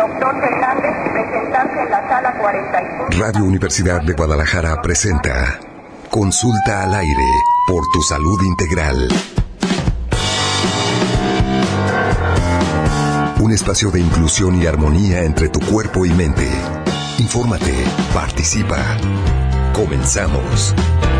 doctor Fernández presentarse en la sala 45. Radio Universidad de Guadalajara presenta Consulta al Aire por tu salud integral. Un espacio de inclusión y armonía entre tu cuerpo y mente. Infórmate, participa. Comenzamos.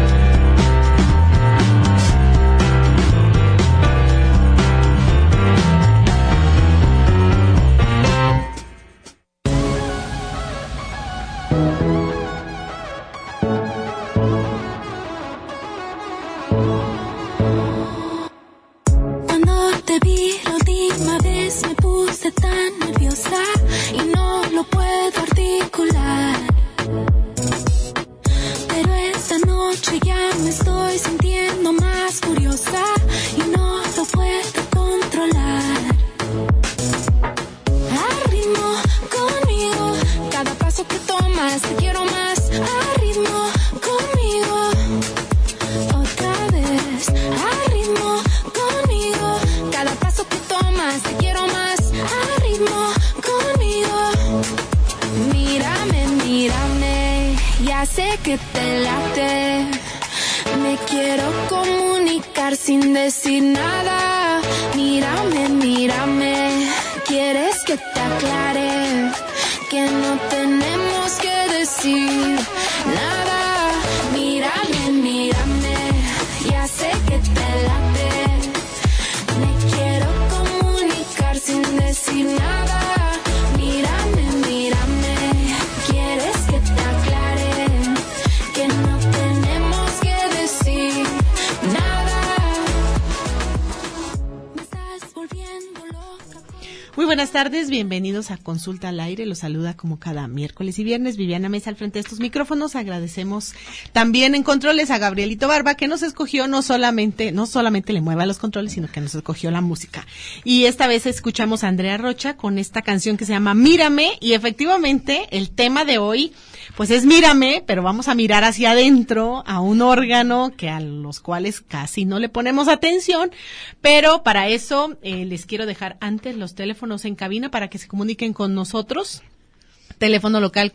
Bienvenidos a Consulta al Aire, los saluda como cada miércoles y viernes Viviana Mesa al frente de estos micrófonos. Agradecemos también en controles a Gabrielito Barba, que nos escogió no solamente le mueva los controles, sino que nos escogió la música. Y esta vez escuchamos a Andrea Rocha con esta canción que se llama Mírame, y efectivamente el tema de hoy pues es mírame, pero vamos a mirar hacia adentro a un órgano que a los cuales casi no le ponemos atención, pero para eso les quiero dejar antes los teléfonos en cabina para que se comuniquen con nosotros. Teléfono local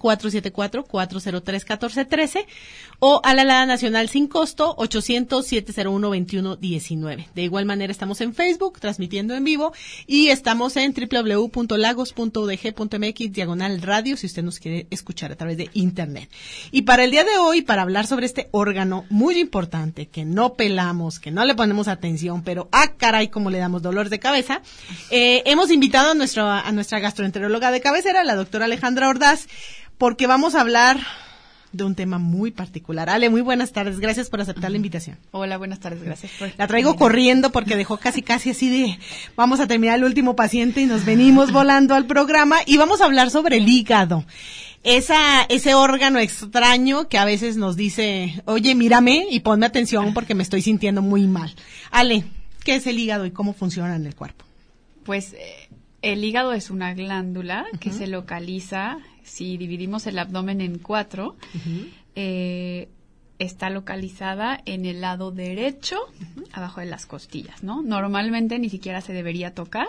474-403-1413 o a la alada nacional sin costo 800-701-2119. De igual manera estamos en Facebook transmitiendo en vivo y estamos en www.lagos.udg.mx/radio si usted nos quiere escuchar a través de internet. Y para el día de hoy, para hablar sobre este órgano muy importante que no pelamos, que no le ponemos atención, pero caray, como le damos dolor de cabeza, hemos invitado a nuestra gastroenteróloga de cabecera, la doctora Alejandra Ordaz, porque vamos a hablar de un tema muy particular. Ale, muy buenas tardes, gracias por aceptar la invitación. Hola, buenas tardes, gracias por... La traigo corriendo porque dejó casi así de, vamos a terminar el último paciente y nos venimos volando al programa y vamos a hablar sobre el hígado. Ese órgano extraño que a veces nos dice, oye, mírame y ponme atención porque me estoy sintiendo muy mal. Ale, ¿qué es el hígado y cómo funciona en el cuerpo? Pues el hígado es una glándula que se localiza, si dividimos el abdomen en 4, está localizada en el lado derecho, abajo de las costillas, ¿no? Normalmente ni siquiera se debería tocar.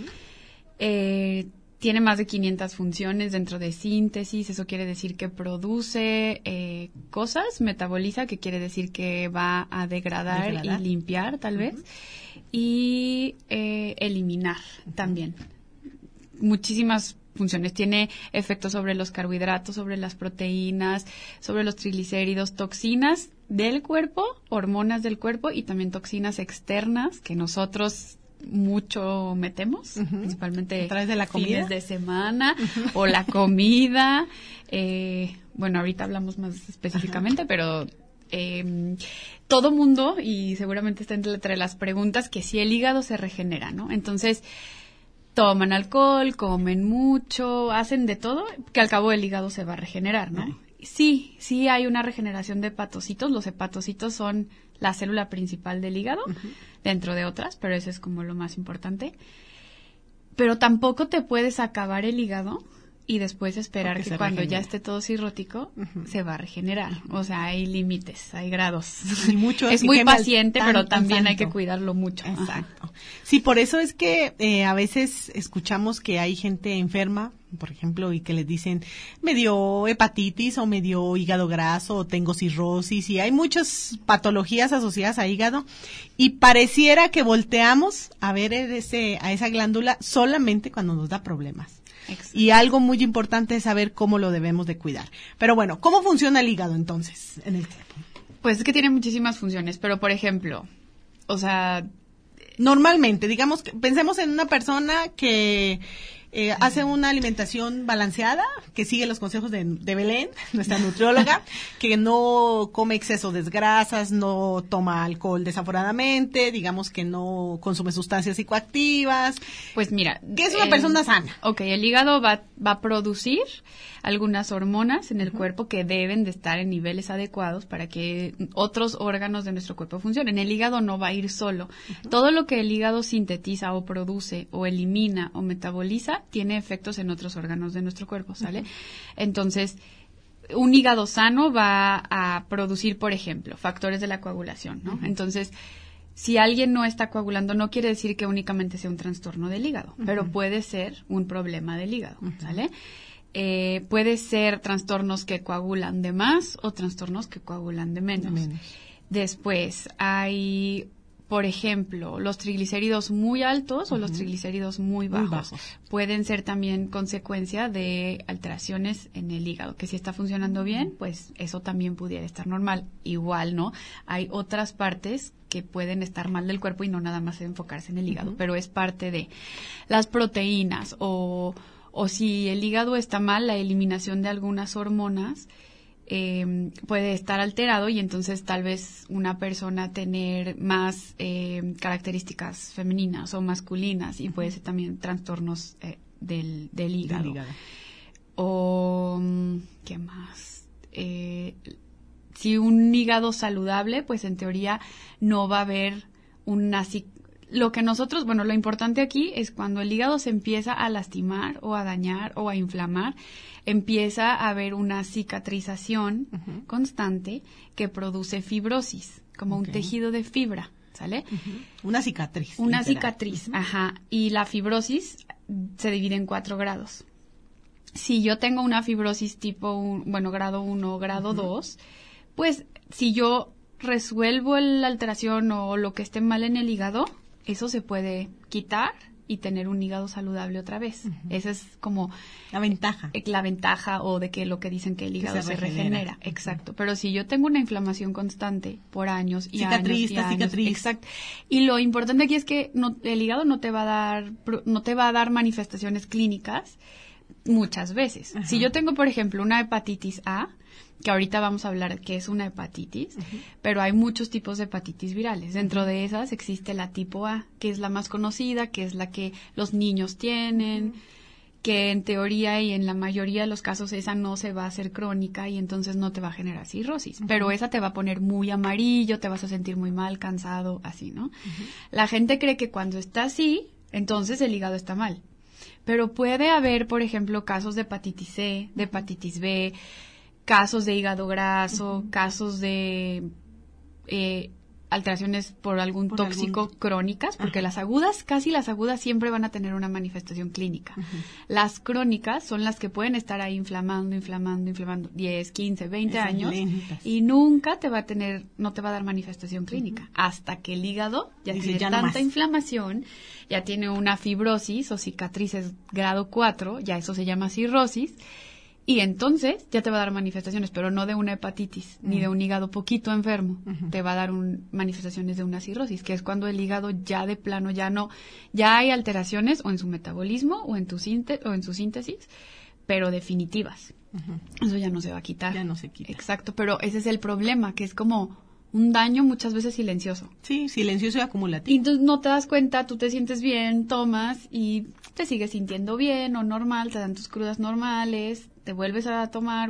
Tiene más de 500 funciones dentro de síntesis, eso quiere decir que produce cosas, metaboliza, que quiere decir que va a degradar y limpiar, tal vez, y eliminar también. Muchísimas funciones. Tiene efectos sobre los carbohidratos, sobre las proteínas, sobre los triglicéridos, toxinas del cuerpo, hormonas del cuerpo y también toxinas externas que nosotros mucho metemos, principalmente a través de la comida, fines de semana o la comida. Bueno, ahorita hablamos más específicamente, pero todo mundo, y seguramente está entre las preguntas, que si el hígado se regenera, ¿no? Entonces, toman alcohol, comen mucho, hacen de todo, que al cabo el hígado se va a regenerar, ¿no? Sí hay una regeneración de hepatocitos. Los hepatocitos son la célula principal del hígado, dentro de otras, pero eso es como lo más importante. Pero tampoco te puedes acabar el hígado y después esperar que cuando ya esté todo cirrótico se va a regenerar. O sea, hay límites, hay grados. Y mucho, es muy paciente, pero también hay que cuidarlo mucho. Exacto. Ajá. Sí, por eso es que a veces escuchamos que hay gente enferma, por ejemplo, y que les dicen, me dio hepatitis o me dio hígado graso o tengo cirrosis, y hay muchas patologías asociadas a hígado, y pareciera que volteamos a ver a esa glándula solamente cuando nos da problemas. Exacto. Y algo muy importante es saber cómo lo debemos de cuidar. Pero bueno, ¿cómo funciona el hígado entonces en el cuerpo? Pues es que tiene muchísimas funciones, pero por ejemplo, o sea, normalmente, digamos, pensemos en una persona que hace una alimentación balanceada, que sigue los consejos de Belén, nuestra nutrióloga, que no come exceso de grasas, no toma alcohol desaforadamente, digamos que no consume sustancias psicoactivas. Pues mira, ¿qué es una persona sana? Ok, el hígado va a producir algunas hormonas en el cuerpo que deben de estar en niveles adecuados para que otros órganos de nuestro cuerpo funcionen. El hígado no va a ir solo. Todo lo que el hígado sintetiza o produce o elimina o metaboliza tiene efectos en otros órganos de nuestro cuerpo, ¿sale? Entonces, un hígado sano va a producir, por ejemplo, factores de la coagulación, ¿no? Entonces, si alguien no está coagulando, no quiere decir que únicamente sea un trastorno del hígado, pero puede ser un problema del hígado, ¿sale? Puede ser trastornos que coagulan de más o trastornos que coagulan de menos. Después hay, por ejemplo, los triglicéridos muy altos o los triglicéridos muy bajos. Pueden ser también consecuencia de alteraciones en el hígado, que si está funcionando bien, pues eso también pudiera estar normal. Igual, ¿no? Hay otras partes que pueden estar mal del cuerpo y no nada más enfocarse en el hígado, pero es parte de las proteínas o si el hígado está mal, la eliminación de algunas hormonas puede estar alterado y entonces tal vez una persona tener más características femeninas o masculinas y puede ser también trastornos del hígado. O, ¿qué más? Si un hígado saludable, pues en teoría no va a haber lo importante aquí es cuando el hígado se empieza a lastimar o a dañar o a inflamar, empieza a haber una cicatrización constante que produce fibrosis, como un tejido de fibra, ¿sale? Una cicatriz. Una cicatriz, y la fibrosis se divide en 4 grados. Si yo tengo una fibrosis grado 1 o grado 2, pues si yo resuelvo la alteración o lo que esté mal en el hígado, eso se puede quitar y tener un hígado saludable otra vez. Esa es como la ventaja. La ventaja o de que lo que dicen que el hígado se regenera. Exacto. Pero si yo tengo una inflamación constante por años y cicatriz. Exacto. Y lo importante aquí es que el hígado no te va a dar manifestaciones clínicas muchas veces. Si yo tengo, por ejemplo, una hepatitis A, que ahorita vamos a hablar qué es una hepatitis, pero hay muchos tipos de hepatitis virales. Dentro de esas existe la tipo A, que es la más conocida, que es la que los niños tienen, que en teoría y en la mayoría de los casos esa no se va a hacer crónica y entonces no te va a generar cirrosis, pero esa te va a poner muy amarillo, te vas a sentir muy mal, cansado, así, ¿no? La gente cree que cuando está así, entonces el hígado está mal. Pero puede haber, por ejemplo, casos de hepatitis C, de hepatitis B, casos de hígado graso, casos de alteraciones por algún tóxico crónicas, porque casi las agudas siempre van a tener una manifestación clínica. Las crónicas son las que pueden estar ahí inflamando 10, 15, 20 años y nunca no te va a dar manifestación clínica hasta que el hígado ya tiene tanta inflamación, ya tiene una fibrosis o cicatrices grado 4, ya eso se llama cirrosis. Y entonces ya te va a dar manifestaciones, pero no de una hepatitis, ni de un hígado poquito enfermo. Te va a dar manifestaciones de una cirrosis, que es cuando el hígado ya de plano ya hay alteraciones o en su metabolismo o en su síntesis, pero definitivas. Eso ya no se va a quitar. Ya no se quita. Exacto, pero ese es el problema, que es como un daño muchas veces silencioso. Sí, silencioso y acumulativo. Y entonces no te das cuenta, tú te sientes bien, tomas y te sigues sintiendo bien o normal, te dan tus crudas normales, te vuelves a tomar,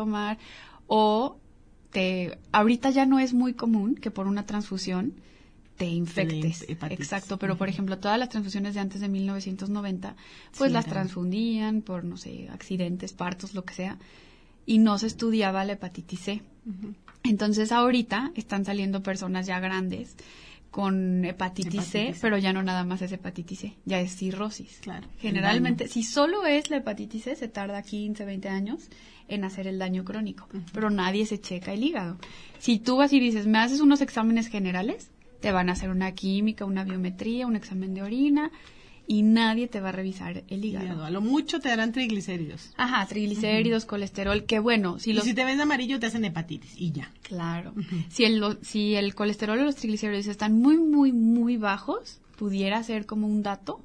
o ahorita ya no es muy común que por una transfusión te infectes. Exacto, pero por ejemplo, todas las transfusiones de antes de 1990, pues las transfundían por, no sé, accidentes, partos, lo que sea, y no se estudiaba la hepatitis C. Entonces ahorita están saliendo personas ya grandes con hepatitis C, pero ya no nada más es hepatitis C, ya es cirrosis. Claro. Generalmente, si solo es la hepatitis C, se tarda 15, 20 años en hacer el daño crónico, pero nadie se checa el hígado. Si tú vas y dices, me haces unos exámenes generales, te van a hacer una química, una biometría, un examen de orina, y nadie te va a revisar el hígado. A lo mucho te darán triglicéridos. Ajá, triglicéridos, colesterol, que bueno. Si te ven amarillo te hacen hepatitis y ya. Claro. Si el colesterol o los triglicéridos están muy, muy, muy bajos, pudiera ser como un dato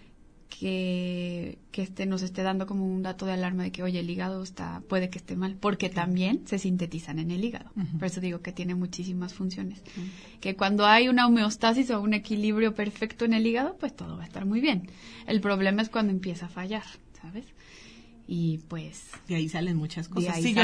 que nos esté dando como un dato de alarma de que, oye, el hígado puede que esté mal, porque también se sintetizan en el hígado. Por eso digo que tiene muchísimas funciones. Que cuando hay una homeostasis o un equilibrio perfecto en el hígado, pues todo va a estar muy bien. El problema es cuando empieza a fallar, ¿sabes? Y pues de ahí salen muchas cosas. Sí,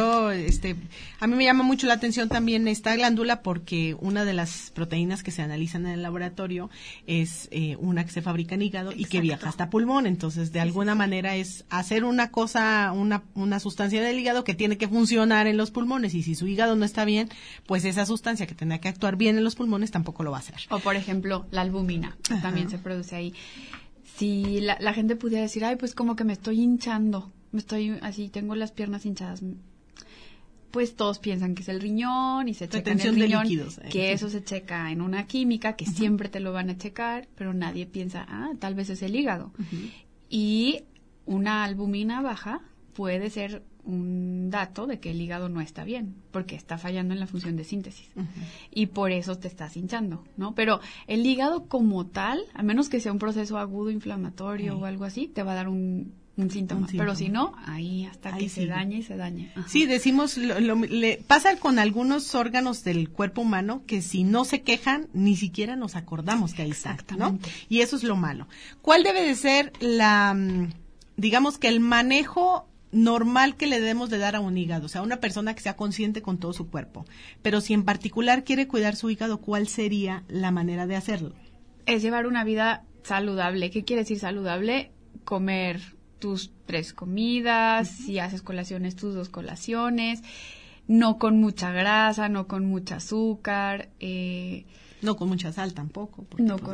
a mí me llama mucho la atención también esta glándula, porque una de las proteínas que se analizan en el laboratorio es una que se fabrica en hígado. Exacto. Y que viaja hasta pulmón. Entonces, de alguna manera es hacer una cosa, una sustancia del hígado que tiene que funcionar en los pulmones, y si su hígado no está bien, pues esa sustancia que tendrá que actuar bien en los pulmones tampoco lo va a hacer. O por ejemplo, la albúmina, que también se produce ahí. Si la gente pudiera decir, ay, pues como que me estoy hinchando, tengo las piernas hinchadas, pues todos piensan que es el riñón y se checa en el riñón, líquidos, que eso se checa en una química, que siempre te lo van a checar, pero nadie piensa, tal vez es el hígado. Y una albúmina baja puede ser un dato de que el hígado no está bien, porque está fallando en la función de síntesis. Y por eso te estás hinchando, ¿no? Pero el hígado como tal, a menos que sea un proceso agudo inflamatorio o algo así, te va a dar un síntoma. Pero si no, ahí hasta que se daña y se daña. Ajá. Sí, decimos, le pasa con algunos órganos del cuerpo humano que si no se quejan, ni siquiera nos acordamos que ahí está, ¿no? Y eso es lo malo. ¿Cuál debe de ser digamos que el manejo normal que le debemos de dar a un hígado? O sea, una persona que sea consciente con todo su cuerpo. Pero si en particular quiere cuidar su hígado, ¿cuál sería la manera de hacerlo? Es llevar una vida saludable. ¿Qué quiere decir saludable? Comer tus 3 comidas, si haces colaciones, tus 2 colaciones, no con mucha grasa, no con mucha azúcar, no con mucha sal tampoco. No con,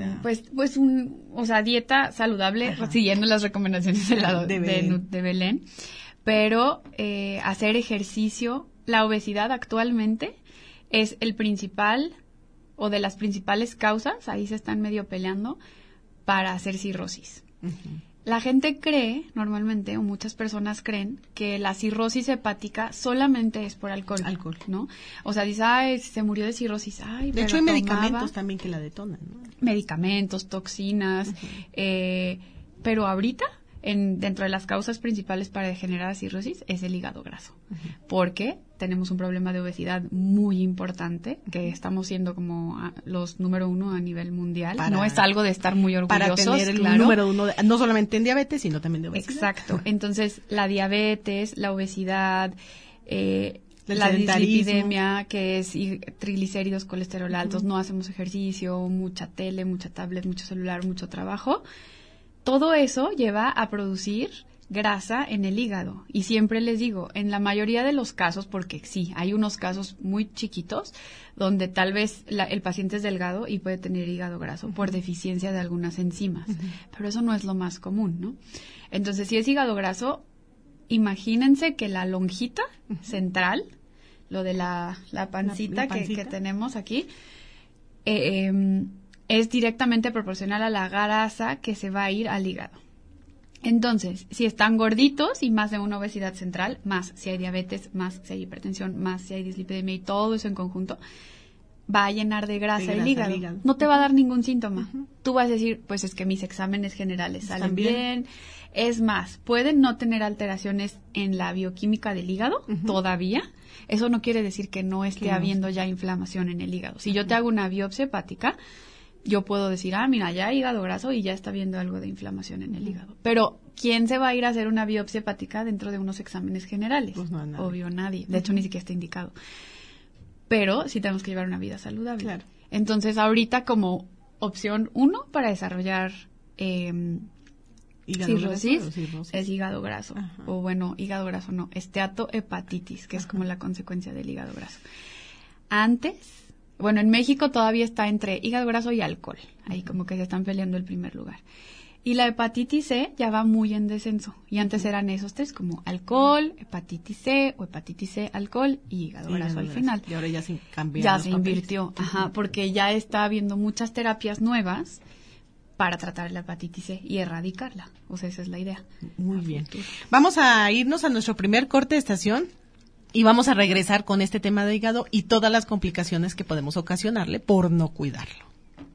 dieta saludable, siguiendo las recomendaciones de Belén. Pero hacer ejercicio, la obesidad actualmente es el principal, o de las principales causas, ahí se están medio peleando, para hacer cirrosis. La gente cree, normalmente, o muchas personas creen, que la cirrosis hepática solamente es por alcohol, ¿no? O sea, dice, se murió de cirrosis, de hecho hay medicamentos también que la detonan, ¿no? Medicamentos, toxinas, pero ahorita, dentro de las causas principales para degenerar cirrosis, es el hígado graso. Porque tenemos un problema de obesidad muy importante, que estamos siendo como los número 1 a nivel mundial. No es algo de estar muy orgullosos. Para tener el número 1, no solamente en diabetes, sino también de obesidad. Exacto. Entonces, la diabetes, la obesidad, la dislipidemia, que es triglicéridos, colesterol altos, no hacemos ejercicio, mucha tele, mucha tablet, mucho celular, mucho trabajo. Todo eso lleva a producir grasa en el hígado. Y siempre les digo, en la mayoría de los casos, porque sí, hay unos casos muy chiquitos donde tal vez el paciente es delgado y puede tener hígado graso por deficiencia de algunas enzimas. Pero eso no es lo más común, ¿no? Entonces, si es hígado graso, imagínense que la lonjita central, lo de la pancita, que tenemos aquí, es directamente proporcional a la grasa que se va a ir al hígado. Entonces, si están gorditos y más de una obesidad central, más si hay diabetes, más si hay hipertensión, más si hay dislipidemia y todo eso en conjunto, va a llenar de grasa el hígado. No te va a dar ningún síntoma. Tú vas a decir, pues es que mis exámenes generales salen bien. Es más, pueden no tener alteraciones en la bioquímica del hígado todavía. Eso no quiere decir que no esté habiendo ya inflamación en el hígado. Si yo te hago una biopsia hepática, yo puedo decir, mira, ya hay hígado graso y ya está viendo algo de inflamación en el hígado. Pero, ¿quién se va a ir a hacer una biopsia hepática dentro de unos exámenes generales? Pues no, nadie. Obvio, nadie. De hecho, ni siquiera está indicado. Pero sí tenemos que llevar una vida saludable. Claro. Entonces, ahorita como opción 1 para desarrollar cirrosis es hígado graso. Ajá. O bueno, hígado graso no, esteatohepatitis, que es como la consecuencia del hígado graso. Antes, bueno, en México todavía está entre hígado graso y alcohol. Ahí como que se están peleando el primer lugar. Y la hepatitis C ya va muy en descenso. Y antes eran esos 3 como alcohol, hepatitis C o hepatitis C, alcohol y hígado graso al final. Y ahora ya se cambió. Ya se invirtió, ajá, porque ya está habiendo muchas terapias nuevas para tratar la hepatitis C y erradicarla. O sea, esa es la idea. Muy bien. Vamos a irnos a nuestro primer corte de estación y vamos a regresar con este tema de hígado y todas las complicaciones que podemos ocasionarle por no cuidarlo.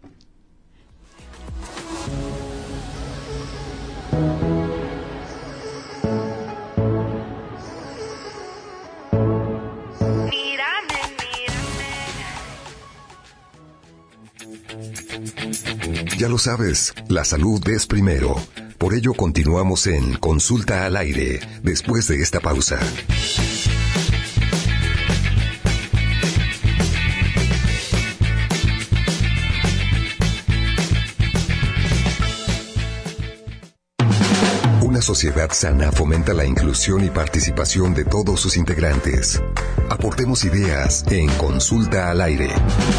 Ya lo sabes, la salud es primero. Por ello continuamos en Consulta al Aire, después de esta pausa. Una sociedad sana fomenta la inclusión y participación de todos sus integrantes. Aportemos ideas en Consulta al Aire.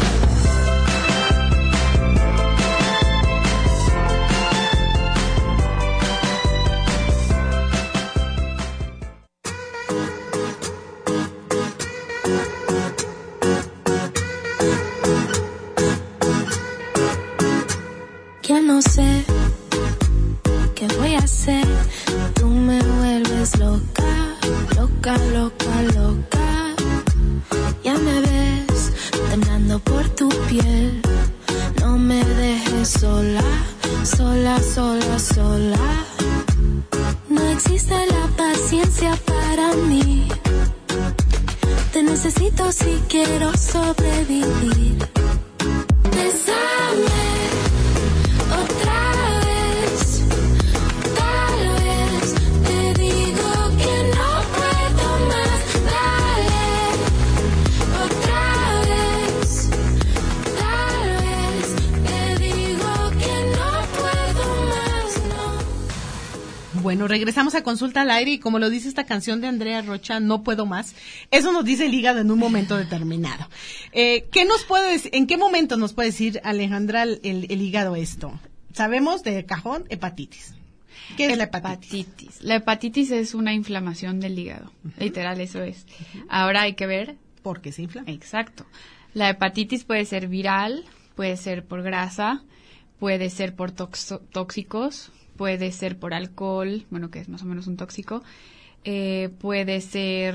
Bueno, regresamos a Consulta al Aire y como lo dice esta canción de Andrea Rocha, No Puedo Más, eso nos dice el hígado en un momento determinado. ¿Qué nos puede decir, en qué momento nos puede decir, Alejandra, el hígado esto? Sabemos de cajón hepatitis. ¿Qué es la hepatitis? La hepatitis es una inflamación del hígado, literal, eso es. Ahora hay que ver ¿por qué se inflama? Exacto. La hepatitis puede ser viral, puede ser por grasa, puede ser por tóxicos, puede ser por alcohol, bueno, que es más o menos un tóxico, puede ser,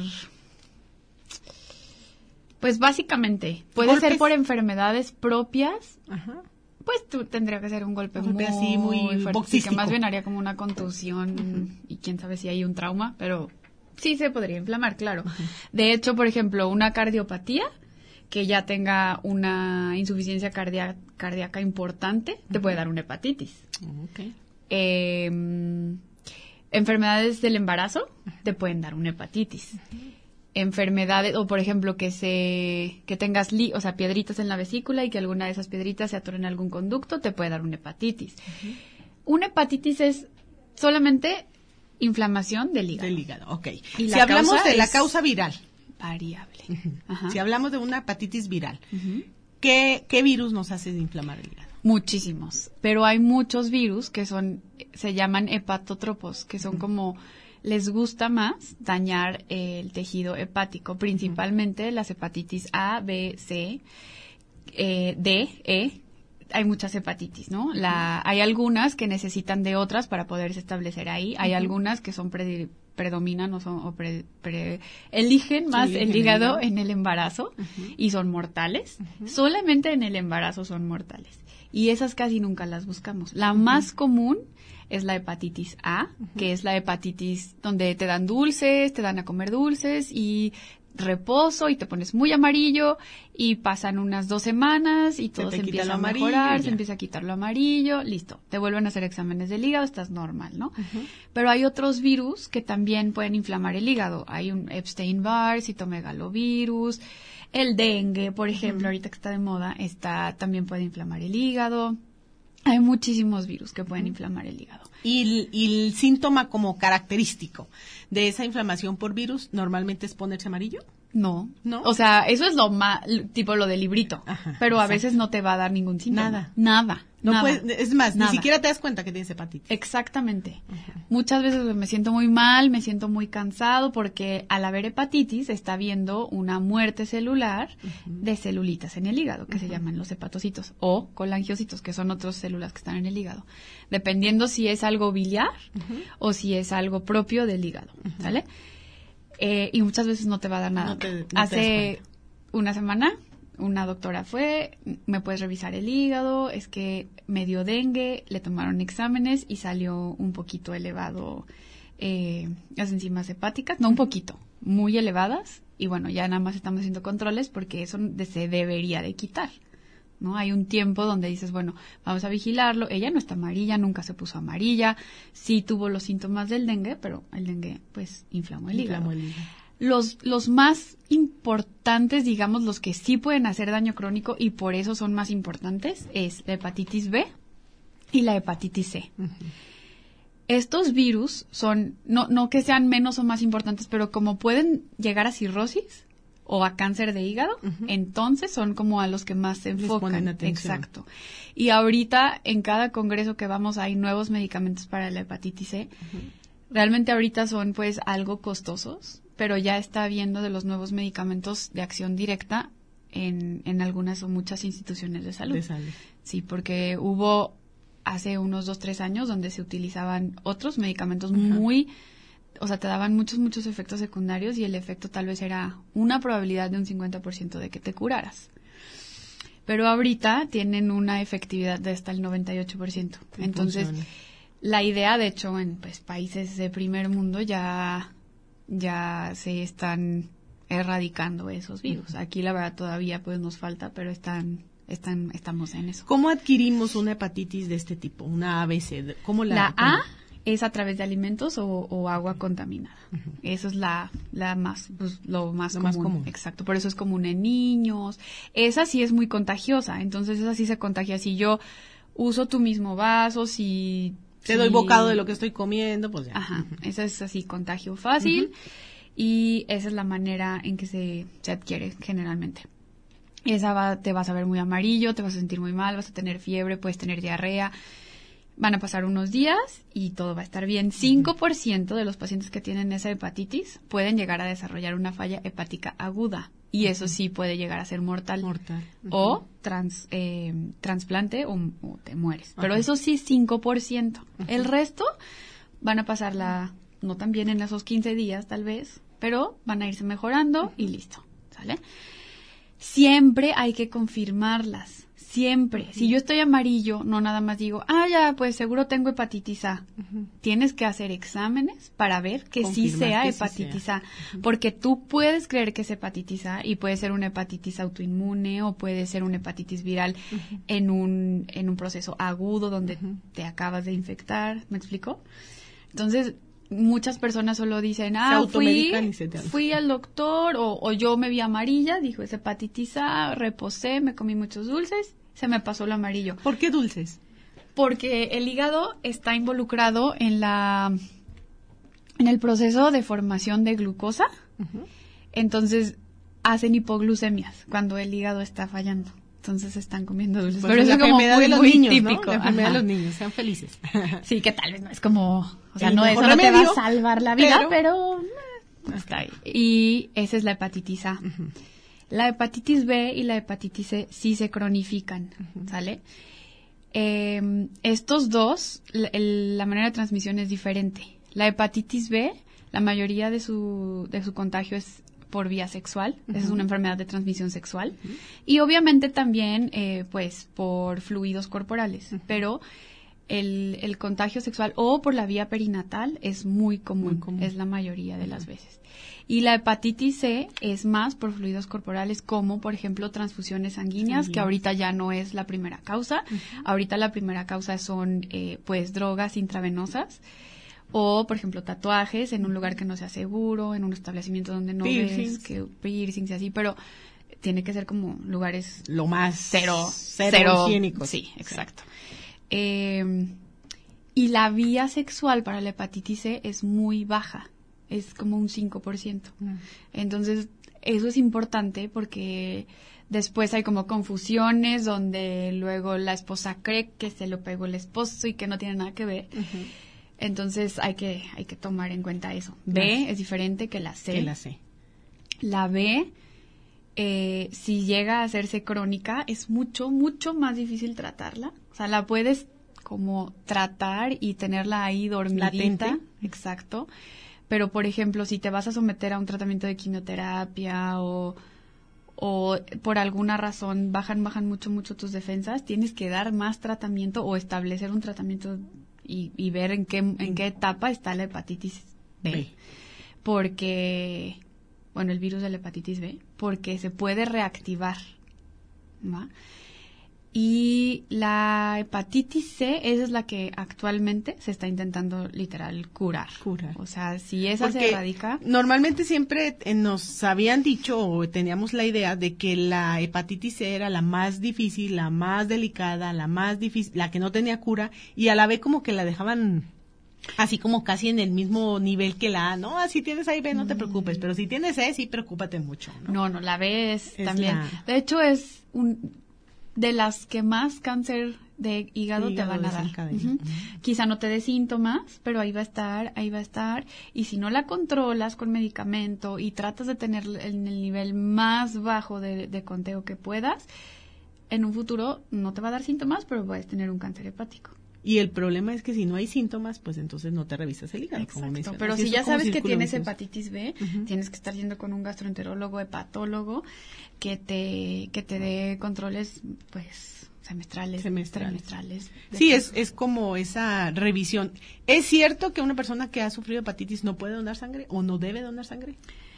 pues básicamente, puede ser por enfermedades propias. Ajá. Pues tendría que ser un golpe muy así, muy fuerte, que más bien haría como una contusión y quién sabe si hay un trauma, pero sí se podría inflamar, claro. De hecho, por ejemplo, una cardiopatía que ya tenga una insuficiencia cardíaca importante, te puede dar una hepatitis. Okay. Enfermedades del embarazo te pueden dar una hepatitis. Enfermedades, o por ejemplo que tengas piedritas en la vesícula y que alguna de esas piedritas se atoren en algún conducto, te puede dar una hepatitis. Una hepatitis es solamente inflamación del hígado. Del hígado, ok. Y si hablamos de la causa viral. Variable. Si hablamos de una hepatitis viral, ¿qué virus nos hace inflamar el hígado? Muchísimos, pero hay muchos virus que se llaman hepatótropos, que son como, les gusta más dañar el tejido hepático, principalmente las hepatitis A, B, C, D, E. Hay muchas hepatitis, ¿no? Hay algunas que necesitan de otras para poderse establecer ahí. Hay algunas que predominan eligen más el hígado en el embarazo y son mortales. Solamente en el embarazo son mortales. Y esas casi nunca las buscamos. La más común es la hepatitis A, que es la hepatitis donde te dan dulces, te dan a comer dulces y reposo y te pones muy amarillo y pasan unas 2 semanas y todo se empieza a mejorar, se empieza a quitar lo amarillo, listo, te vuelven a hacer exámenes del hígado, estás normal, ¿no? Pero hay otros virus que también pueden inflamar el hígado. Hay un Epstein-Barr, citomegalovirus, El dengue, por ejemplo, ahorita que está de moda, también puede inflamar el hígado. Hay muchísimos virus que pueden inflamar el hígado. Y el síntoma como característico de esa inflamación por virus normalmente es ponerse amarillo. No. ¿No? O sea, eso es lo más, tipo lo del librito. Ajá, pero exacto. a veces no te va a dar ningún síntoma. Nada. No nada. puedes, es más, Nada. ni siquiera te das cuenta que tienes hepatitis. Exactamente. Ajá. Muchas veces me siento muy mal, me siento muy cansado porque al haber hepatitis está habiendo una muerte celular de celulitas en el hígado que se llaman los hepatocitos o colangiocitos, que son otras células que están en el hígado, dependiendo si es algo biliar o si es algo propio del hígado, ¿sale? Y muchas veces no te va a dar nada. No te Hace una semana una doctora fue, me puedes revisar el hígado, es que me dio dengue, le tomaron exámenes y salió un poquito elevado las enzimas hepáticas, no un poquito, muy elevadas, y bueno, ya nada más estamos haciendo controles porque eso se debería de quitar, ¿no? Hay un tiempo donde dices, bueno, vamos a vigilarlo, ella no está amarilla, nunca se puso amarilla, sí tuvo los síntomas del dengue, pero el dengue pues inflamó el hígado. Los más importantes, digamos, los que sí pueden hacer daño crónico y por eso son más importantes, es la hepatitis B y la hepatitis C. Estos virus son, no que sean menos o más importantes, pero como pueden llegar a cirrosis o a cáncer de hígado, entonces son como a los que más se enfocan. Exacto. Y ahorita en cada congreso que vamos hay nuevos medicamentos para la hepatitis C. Realmente ahorita son pues algo costosos, pero ya está habiendo de los nuevos medicamentos de acción directa en algunas o muchas instituciones de salud. Sí, porque hubo hace unos 2-3 años donde se utilizaban otros medicamentos o sea, te daban muchos efectos secundarios y el efecto tal vez era una probabilidad de un 50% de que te curaras. Pero ahorita tienen una efectividad de hasta el 98%. Entonces, la idea, de hecho, en pues países de primer mundo ya se están erradicando esos virus. Aquí la verdad todavía pues nos falta, pero estamos en eso. ¿Cómo adquirimos una hepatitis de este tipo? Una ABC. ¿Cómo la A es a través de alimentos o agua contaminada. Eso es lo más común. Exacto. Por eso es común en niños. Esa sí es muy contagiosa. Entonces esa sí se contagia. Si yo uso tu mismo vaso, si te doy bocado de lo que estoy comiendo, pues ya. Ajá. Esa es así, contagio fácil. Y esa es la manera en que se adquiere generalmente. Esa te vas a ver muy amarillo, te vas a sentir muy mal, vas a tener fiebre, puedes tener diarrea. Van a pasar unos días y todo va a estar bien. 5% de los pacientes que tienen esa hepatitis pueden llegar a desarrollar una falla hepática aguda. Y eso sí puede llegar a ser mortal. O trasplante o te mueres. Pero eso sí, 5%. El resto van a pasar no tan bien en esos 15 días tal vez, pero van a irse mejorando y listo. ¿Sale? Siempre hay que confirmarlas. Siempre. Si yo estoy amarillo, no nada más digo, ya, pues seguro tengo hepatitis A. Tienes que hacer exámenes para ver que sí sea hepatitis A. Porque tú puedes creer que es hepatitis A y puede ser una hepatitis autoinmune o puede ser una hepatitis viral en un proceso agudo donde te acabas de infectar. ¿Me explico? Entonces, muchas personas solo dicen, fui al doctor o yo me vi amarilla, dijo, es hepatitis A, reposé, me comí muchos dulces, se me pasó lo amarillo. ¿Por qué dulces? Porque el hígado está involucrado en el proceso de formación de glucosa, entonces hacen hipoglucemias cuando el hígado está fallando. Entonces están comiendo dulces. Pues pero eso es como muy niños, típico. ¿no? La enfermedad de los niños, sean felices. Sí, que tal vez no es como, o sea, no te va a salvar la vida, pero está ahí. Y esa es la hepatitis A. La hepatitis B y la hepatitis C sí se cronifican, ¿sale? Estos dos, la manera de transmisión es diferente. La hepatitis B, la mayoría de su contagio es por vía sexual, esa es una enfermedad de transmisión sexual, y obviamente también pues por fluidos corporales, pero el contagio sexual o por la vía perinatal es muy común, es la mayoría de las veces. Y la hepatitis C es más por fluidos corporales, como por ejemplo transfusiones sanguíneas, que ahorita ya no es la primera causa. Ahorita la primera causa son pues drogas intravenosas, o por ejemplo tatuajes en un lugar que no sea seguro, en un establecimiento donde no ves, que piercings y así, pero tiene que ser como lugares lo más cero higiénico. Sí, exacto. Y la vía sexual para la hepatitis C es muy baja, es como un 5%. Entonces, eso es importante porque después hay como confusiones donde luego la esposa cree que se lo pegó el esposo y que no tiene nada que ver. Entonces, hay que tomar en cuenta eso. B es diferente que la C. La B, si llega a hacerse crónica, es mucho, mucho más difícil tratarla. O sea, la puedes como tratar y tenerla ahí dormidita. Latente. Exacto. Pero, por ejemplo, si te vas a someter a un tratamiento de quimioterapia o por alguna razón bajan mucho tus defensas, tienes que dar más tratamiento o establecer un tratamiento y ver en qué etapa está la hepatitis B. Porque, bueno, el virus de la hepatitis B, porque se puede reactivar, ¿va? Y la hepatitis C, esa es la que actualmente se está intentando literal curar. O sea, si esa se erradica. Normalmente siempre nos habían dicho o teníamos la idea de que la hepatitis C era la más difícil, la más delicada, la más difícil, la que no tenía cura, y a la vez como que la dejaban así como casi en el mismo nivel que la A. No, si tienes ahí B no te preocupes, pero si tienes C sí preocúpate mucho, ¿no? No, la B es también. De hecho es de las que más cáncer de hígado te van a dar. Quizá no te dé síntomas, pero ahí va a estar. Y si no la controlas con medicamento y tratas de tener en el nivel más bajo de conteo que puedas, en un futuro no te va a dar síntomas, pero puedes tener un cáncer hepático. Y el problema es que si no hay síntomas, pues entonces no te revisas el hígado. Exacto, pero si ya sabes que tienes hepatitis B, tienes que estar yendo con un gastroenterólogo, hepatólogo, que te dé controles, pues, semestrales. Sí, es como esa revisión. ¿Es cierto que una persona que ha sufrido hepatitis no puede donar sangre o no debe donar sangre?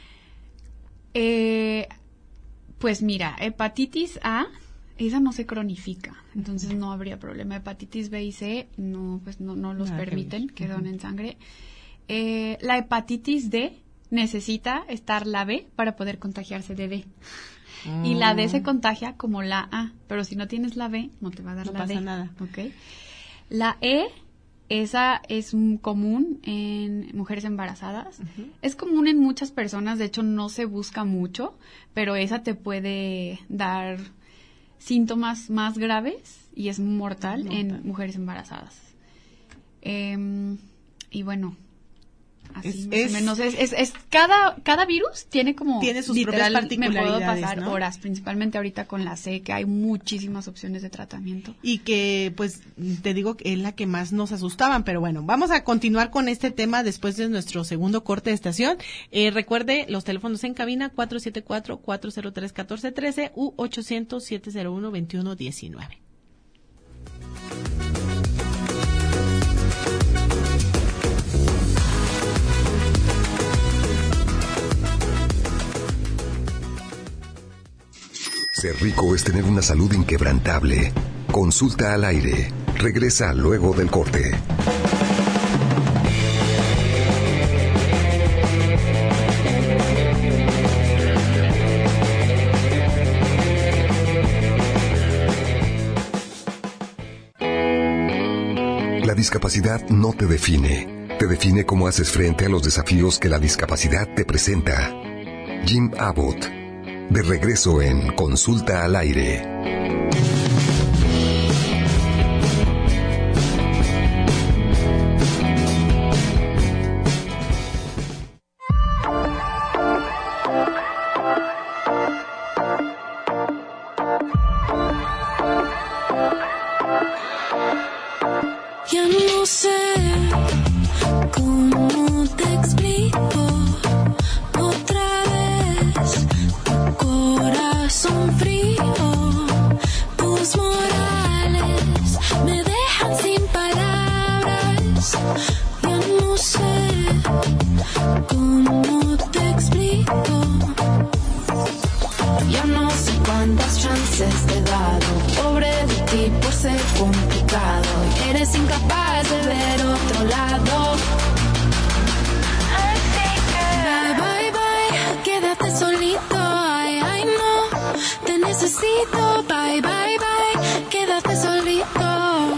Pues mira, hepatitis A, esa no se cronifica, entonces no habría problema. Hepatitis B y C no los permiten que donen sangre. La hepatitis D necesita estar la B para poder contagiarse de D. Y la D se contagia como la A, pero si no tienes la B, no te va a dar la D. No pasa nada. ¿Okay? La E, esa es común en mujeres embarazadas. Es común en muchas personas, de hecho no se busca mucho, pero esa te puede dar síntomas más graves y es mortal en mujeres embarazadas. Y bueno, así más o menos es cada virus tiene sus propias particularidades. Me puedo pasar horas, principalmente ahorita con la C, que hay muchísimas opciones de tratamiento. Y que, pues, te digo que es la que más nos asustaban, pero bueno, vamos a continuar con este tema después de nuestro segundo corte de estación. Recuerde, los teléfonos en cabina 474-403-1413 u 800-701-2119. Ser rico es tener una salud inquebrantable. Consulta al aire. Regresa luego del corte. La discapacidad no te define. Te define cómo haces frente a los desafíos que la discapacidad te presenta. Jim Abbott. De regreso en Consulta al Aire. Ya no sé cómo te explico otra vez. Corazón frío, tus morales me dejan sin palabras. Ya no sé cómo te explico. Ya no sé cuántas chances te he dado. Pobre de ti por ser complicado. Eres incapaz de ver otro lado. Bye, bye, bye, quédate solito. Ay, ay, no. necesito, bye, bye, bye, quédate solito.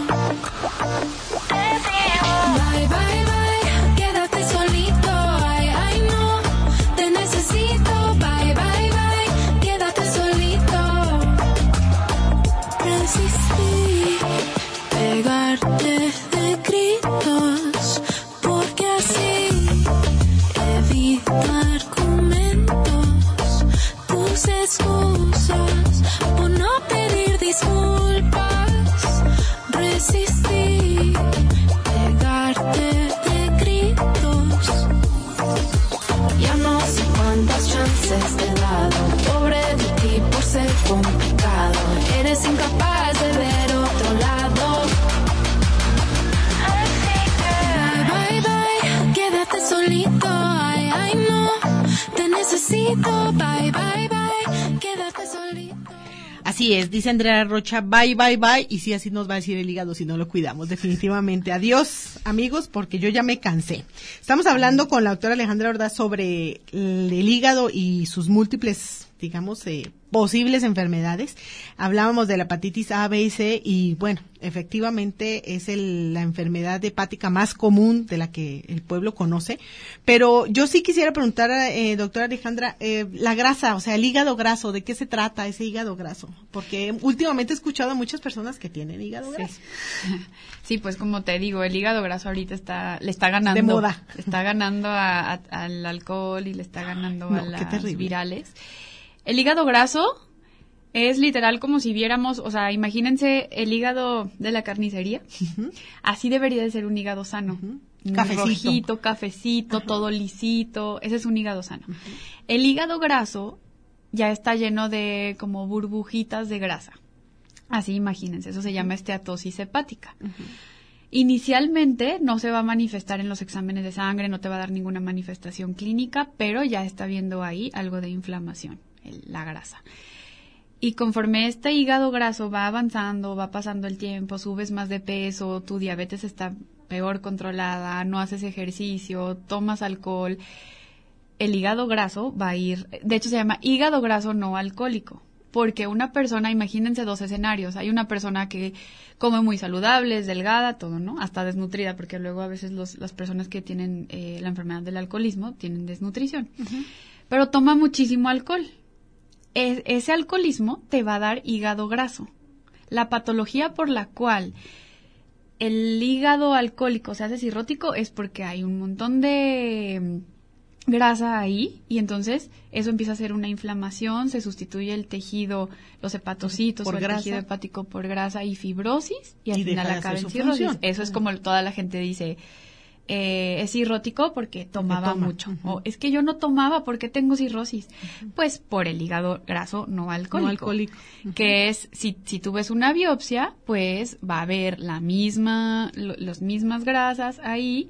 Bye, bye, bye, quédate solito, ay, ay, no, te necesito, bye, bye, bye, quédate solito. Resistí, pegarte de gritos, porque así evito argumentos, tus excusas por no pedir disculpas. Resistí, pegarte de gritos. Ya no sé cuántas chances te he dado, pobre de ti por ser complicado. Eres incapaz de ver otro lado. Bye, bye, bye, quédate solito, ay, ay, no, te necesito, bye, bye, bye, quédate solito. Así es, dice Andrea Rocha, bye, bye, bye, y sí, así nos va a decir el hígado si no lo cuidamos, definitivamente. Adiós, amigos, porque yo ya me cansé. Estamos hablando con la doctora Alejandra Ordaz sobre el hígado y sus múltiples, digamos, posibles enfermedades. Hablábamos de la hepatitis A, B y C, y bueno, efectivamente es la enfermedad hepática más común de la que el pueblo conoce. Pero yo sí quisiera preguntar, doctora Alejandra, la grasa, o sea, el hígado graso, ¿de qué se trata ese hígado graso? Porque últimamente he escuchado a muchas personas que tienen hígado graso. Sí, pues como te digo, el hígado graso ahorita le está ganando. De moda. Le está ganando al alcohol y le está ganando a las virales. El hígado graso es literal como si viéramos, o sea, imagínense el hígado de la carnicería. Uh-huh. Así debería de ser un hígado sano. Uh-huh. Cafecito. Rojito, cafecito, uh-huh, todo lisito. Ese es un hígado sano. Uh-huh. El hígado graso ya está lleno de como burbujitas de grasa. Así imagínense, eso se llama esteatosis hepática. Uh-huh. Inicialmente no se va a manifestar en los exámenes de sangre, no te va a dar ninguna manifestación clínica, pero ya está viendo ahí algo de inflamación, la grasa. Y conforme este hígado graso va avanzando, va pasando el tiempo, subes más de peso, tu diabetes está peor controlada, no haces ejercicio, tomas alcohol, el hígado graso va a ir, de hecho se llama hígado graso no alcohólico. Porque una persona, imagínense dos escenarios, hay una persona que come muy saludable, es delgada, todo, ¿no? Hasta desnutrida, porque luego a veces las personas que tienen la enfermedad del alcoholismo tienen desnutrición. Uh-huh. Pero toma muchísimo alcohol. Ese alcoholismo te va a dar hígado graso. La patología por la cual el hígado alcohólico se hace cirrótico es porque hay un montón de grasa ahí y entonces eso empieza a ser una inflamación, se sustituye el tejido, los hepatocitos o el tejido hepático por grasa y fibrosis y al final acaba en cirrosis. Eso es como toda la gente dice, es cirrótico porque tomaba mucho. Uh-huh. O es que yo no tomaba porque tengo cirrosis. Uh-huh. Pues por el hígado graso no alcohólico. Uh-huh. Que es, si tú ves una biopsia, pues va a haber las mismas grasas ahí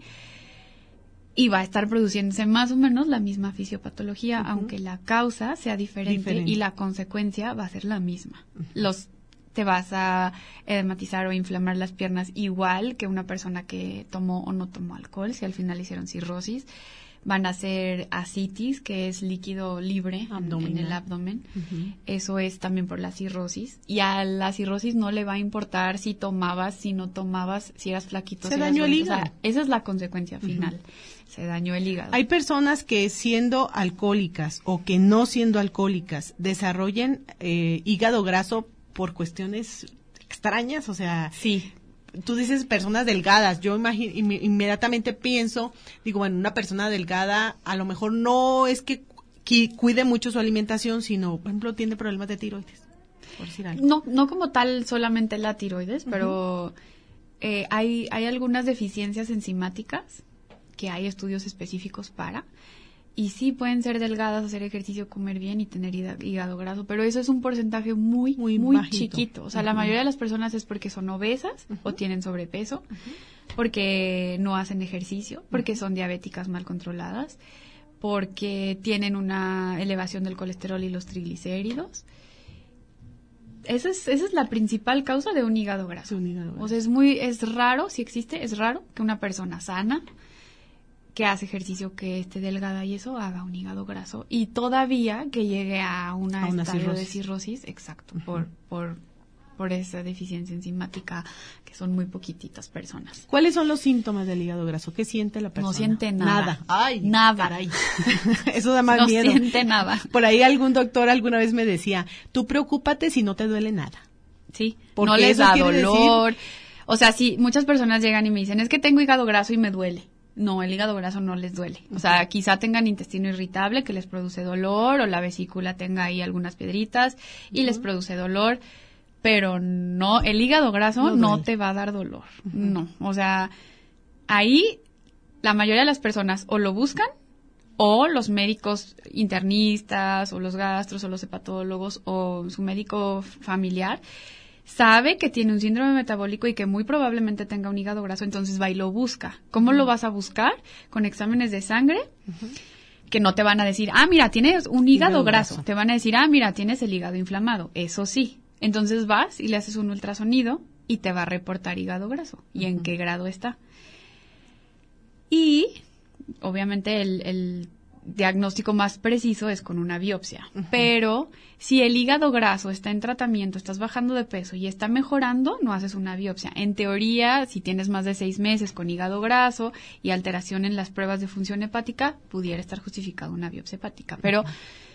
y va a estar produciéndose más o menos la misma fisiopatología, uh-huh, aunque la causa sea diferente y la consecuencia va a ser la misma. Uh-huh. Te vas a edematizar o inflamar las piernas igual que una persona que tomó o no tomó alcohol, si al final hicieron cirrosis. Van a hacer ascitis, que es líquido libre en el abdomen. Uh-huh. Eso es también por la cirrosis. Y a la cirrosis no le va a importar si tomabas, si no tomabas, si eras flaquito. Se dañó el hígado. O sea, esa es la consecuencia final. Uh-huh. Se dañó el hígado. Hay personas que siendo alcohólicas o que no siendo alcohólicas desarrollen hígado graso por cuestiones extrañas, o sea... Sí. Tú dices personas delgadas, yo inmediatamente pienso, digo, bueno, una persona delgada a lo mejor no es que cuide mucho su alimentación, sino, por ejemplo, tiene problemas de tiroides, por decir algo. No como tal solamente la tiroides, pero hay algunas deficiencias enzimáticas que hay estudios específicos para, y sí pueden ser delgadas, hacer ejercicio, comer bien y tener hígado graso, pero eso es un porcentaje muy chiquito. O sea, la mayoría de las personas es porque son obesas o tienen sobrepeso, porque no hacen ejercicio, porque son diabéticas mal controladas, porque tienen una elevación del colesterol y los triglicéridos. Esa es la principal causa de un hígado graso. O sea, es raro, si existe, es raro que una persona sana que hace ejercicio, que esté delgada y eso, haga un hígado graso y todavía que llegue a un estadio de cirrosis, exacto, por esa deficiencia enzimática, que son muy poquititas personas. ¿Cuáles son los síntomas del hígado graso? ¿Qué siente la persona? No siente nada. Ay, nada. Caray. Eso da más miedo. No siente nada. Por ahí algún doctor alguna vez me decía, tú preocúpate si no te duele nada. Sí, porque no les da dolor. Decir... O sea, sí, muchas personas llegan y me dicen, es que tengo hígado graso y me duele. No, el hígado graso no les duele. O sea, quizá tengan intestino irritable que les produce dolor, o la vesícula tenga ahí algunas piedritas y les produce dolor, pero no, el hígado graso no te va a dar dolor. No, o sea, ahí la mayoría de las personas o lo buscan, o los médicos internistas, o los gastros, o los hepatólogos, o su médico familiar sabe que tiene un síndrome metabólico y que muy probablemente tenga un hígado graso, entonces va y lo busca. ¿Cómo lo vas a buscar? Con exámenes de sangre, que no te van a decir, mira, tienes un hígado graso. Te van a decir, mira, tienes el hígado inflamado. Eso sí. Entonces vas y le haces un ultrasonido y te va a reportar hígado graso y en qué grado está. Y, obviamente, el diagnóstico más preciso es con una biopsia. Pero si el hígado graso está en tratamiento, estás bajando de peso y está mejorando, no haces una biopsia. En teoría, si tienes más de 6 meses con hígado graso y alteración en las pruebas de función hepática, pudiera estar justificada una biopsia hepática. Pero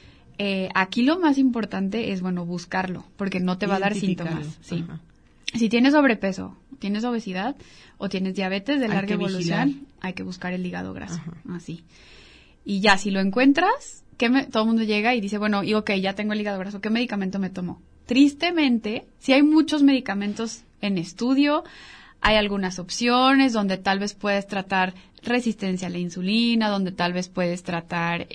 aquí lo más importante es, buscarlo, porque no te va a dar síntomas. Sí. Si tienes sobrepeso, tienes obesidad o tienes diabetes de larga evolución, hay que buscar el hígado graso. Así. Y ya, si lo encuentras, todo el mundo llega y dice, ya tengo el hígado graso, ¿qué medicamento me tomo? Tristemente, sí hay muchos medicamentos en estudio, hay algunas opciones donde tal vez puedes tratar resistencia a la insulina, donde tal vez puedes tratar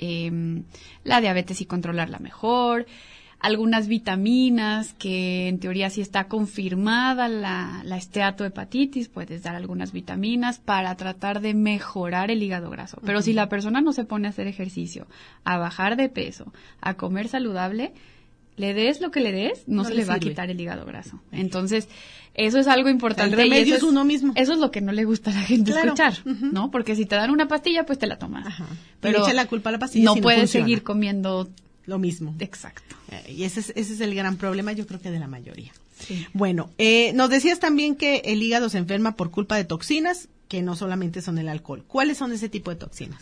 la diabetes y controlarla mejor, algunas vitaminas que en teoría si está confirmada la esteatohepatitis, puedes dar algunas vitaminas para tratar de mejorar el hígado graso. Pero si la persona no se pone a hacer ejercicio, a bajar de peso, a comer saludable, le des lo que le des, no se le va a quitar el hígado graso. Entonces, eso es algo importante. El remedio es uno mismo. Eso es lo que no le gusta a la gente escuchar, ¿no? Porque si te dan una pastilla, pues te la tomas. Pero echa la culpa a la pastilla. No puedes seguir comiendo lo mismo. Exacto. Y ese es el gran problema, yo creo que de la mayoría. Sí. Bueno, nos decías también que el hígado se enferma por culpa de toxinas, que no solamente son el alcohol. ¿Cuáles son ese tipo de toxinas?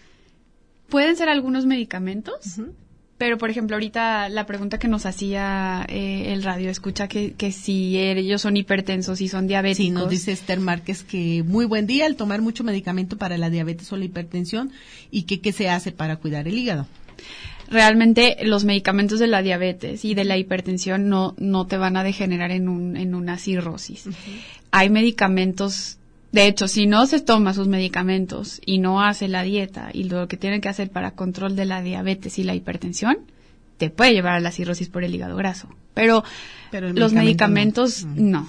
Pueden ser algunos medicamentos, pero por ejemplo ahorita la pregunta que nos hacía el radio escucha que si ellos son hipertensos y son diabéticos. Sí, nos dice Esther Márquez que muy buen día al tomar mucho medicamento para la diabetes o la hipertensión y que qué se hace para cuidar el hígado. Realmente los medicamentos de la diabetes y de la hipertensión no te van a degenerar en una cirrosis. Hay medicamentos, de hecho, si no se toma sus medicamentos y no hace la dieta y lo que tiene que hacer para control de la diabetes y la hipertensión, te puede llevar a la cirrosis por el hígado graso. Pero los medicamentos no.